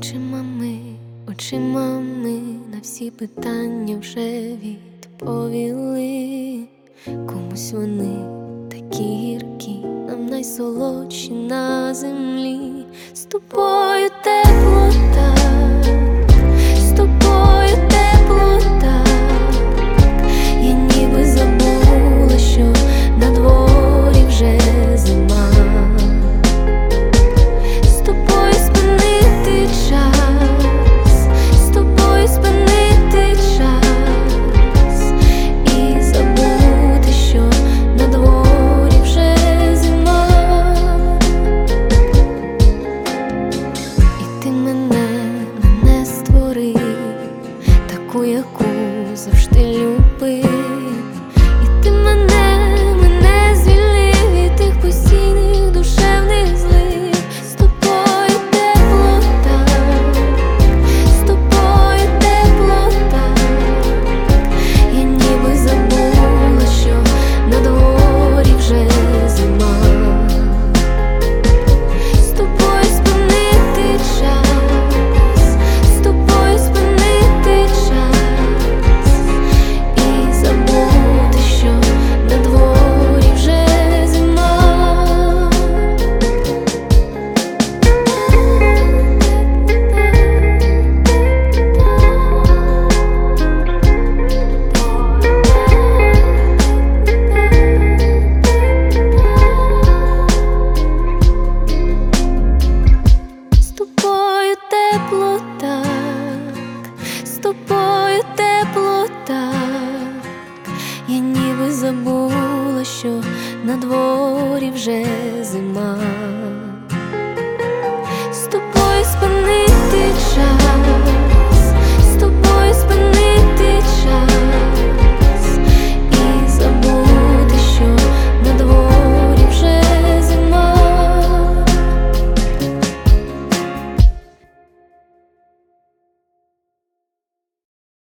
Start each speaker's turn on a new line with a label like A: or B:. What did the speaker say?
A: Очима ми на всі питання вже відповіли. Комусь вони такі гіркі, нам найсолодші на землі. З тобою теплота, з тобою теплота. Я ніби забула, що на дворі вже зима. З тобою спинити час, з тобою спинити час і забути, що на дворі вже зима. І ти мене створив, таку, яку завжди любив. І ти мене звільнив від тих постійних душевних злив. З тобою теплота, з тобою теплота. Я ніби забула, що на дворі вже зима. З тобою спинити час, з тобою спинити час і забути, що на дворі вже зима. З тобою тепло так, з тобою тепло так. Я ніби забула, що на дворі вже зима.